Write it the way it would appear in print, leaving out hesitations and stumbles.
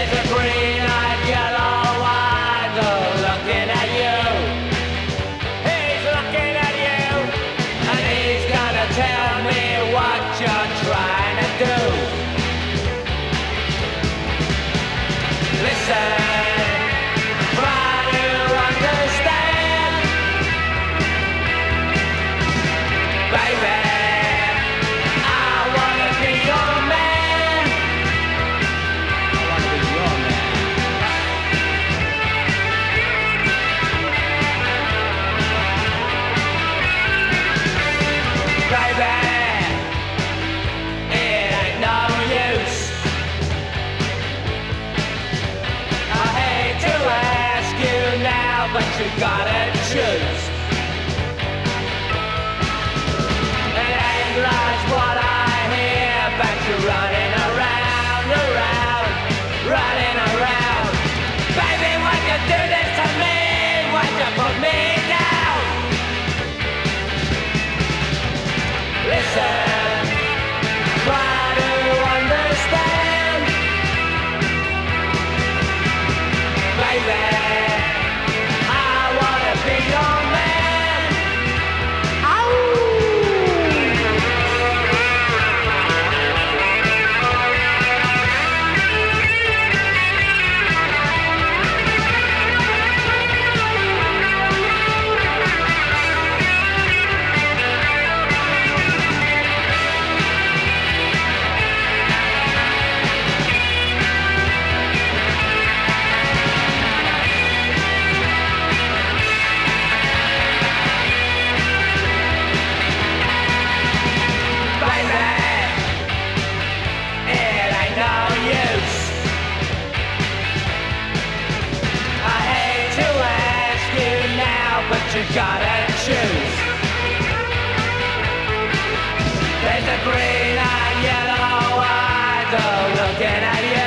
There's a green-eyed, yellow-eyed looking at you. He's looking at you, and he's gonna tell me what you're trying to do. Listen, try to understand, baby. I wanna be your man. I wanna be your man. Baby, it ain't no use. I hate to ask you now, but you gotta choose. It ain't like what I hear, but you're running around, running around. Baby, why'd you do this to me? Why'd you put me down? Listen, try to understand, baby. I wanna be your man. Baby, it ain't no use. I hate to ask you now, but you gotta choose. There's a green-eyed, yellow-eyed looking at you.